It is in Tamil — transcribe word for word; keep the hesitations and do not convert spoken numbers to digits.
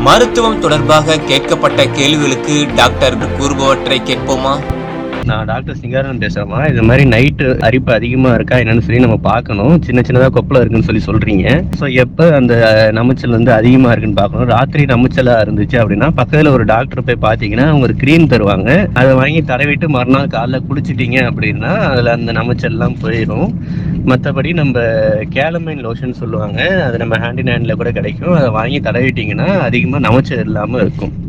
மருத்துவம் தொடர்பாக கேட்கப்பட்ட கேள்விகளுக்கு டாக்டர் கூறுபவற்றை கேட்போமா? நான் டாக்டர் சிங்காரன் பேசுறேம்மா. இது மாதிரி நைட்டு அரிப்பு அதிகமா இருக்கா என்னன்னு சொல்லி நம்ம பார்க்கணும். சின்ன சின்னதா கொப்பளம் இருக்குன்னு சொல்லி சொல்றீங்க. ஸோ எப்ப அந்த நமைச்சல் வந்து அதிகமா இருக்குன்னு பார்க்கணும். ராத்திரி நமைச்சலா இருந்துச்சு அப்படின்னா பக்கத்துல ஒரு டாக்டர் போய் பார்த்தீங்கன்னா அவங்க ஒரு கிரீம் தருவாங்க. அதை வாங்கி தடவிட்டு மறுநாள் காலைல குடிச்சிட்டீங்க அப்படின்னா அதுல அந்த நமைச்சல் எல்லாம் போயிடும். மற்றபடி நம்ம கேலமைன் லோஷன் சொல்லுவாங்க, அது நம்ம ஹேண்ட் இன் ஹேண்ட்ல கூட கிடைக்கும். அதை வாங்கி தடவிட்டீங்கன்னா அதிகமா நமைச்சல் இல்லாம இருக்கும்.